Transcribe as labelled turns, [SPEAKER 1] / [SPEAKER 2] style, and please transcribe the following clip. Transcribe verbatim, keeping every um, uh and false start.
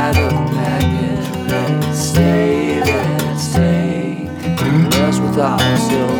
[SPEAKER 1] light of a magnet. Let it stay, let it stay. Rest with ourselves.